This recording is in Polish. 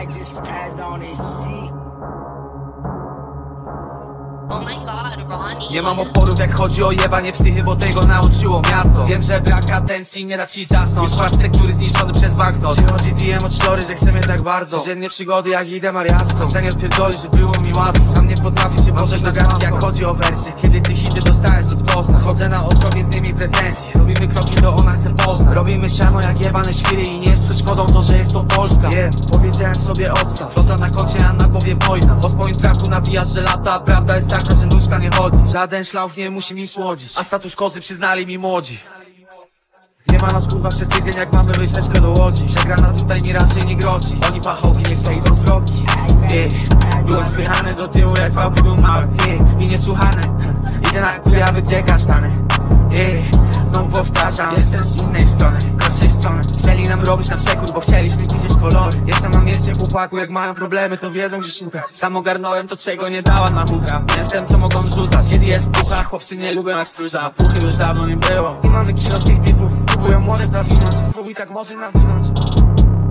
I just passed on this shit. Oh my god, Ronnie. Nie mam oporów jak chodzi o jebanie psychy, bo tego nauczyło miasto. Wiem, że brak atencji nie da ci zasnąć. Już pastek, który zniszczony przez banknot. Przychodzi DM od szlory, że chce mnie tak bardzo. Codziennie przygody jak idę mariacką. Senior pierdoli, że było mi łatwo. Sam nie potrafi się możesz do gadki jak chodzi o wersy. Kiedy ty hity dostajesz od kosta. Chodzę na ostro, więc nie mi pretensje. Robimy kroki, to ona chce poznać. Robimy siano jak jebane świry i nie jest przeszkodą to, że jest to Polska. Powiedziałem sobie odstaw. Flota na koncie, a na głowie wojna. Po swoim traku nawijasz, że lata, prawda jest taka, że nóżka nie chodzi. Żaden szlauf nie musi mi słodzić, a status kozy przyznali mi młodzi. Nie ma nas kurwa przez tydzień, jak mamy wycieczkę do Łodzi. Przegrana tutaj mi raczej nie grozi. Oni pachołki niech se idą z drogi. Byłem spychany do tyłu jak fałki był mały i niesłuchany. Idę na kujawy, gdzie kasztany. Znowu powtarzam, jestem z innej strony, gorszej strony. Chcieli nam robić na przekór, bo chcieliśmy widzieć kolory. Jestem na mieście chłopaku, jak mają problemy, to wiedzą gdzie szukać. Sam ogarnąłem to, czego nie dała nauka. Jestem, to mogą rzucać. Kiedy jest pucha, chłopcy nie lubią jak stróża. Puchy już dawno nie było i mamy kilo z tych typów. Próbują młode zawinąć, spróbuj tak może nawinąć.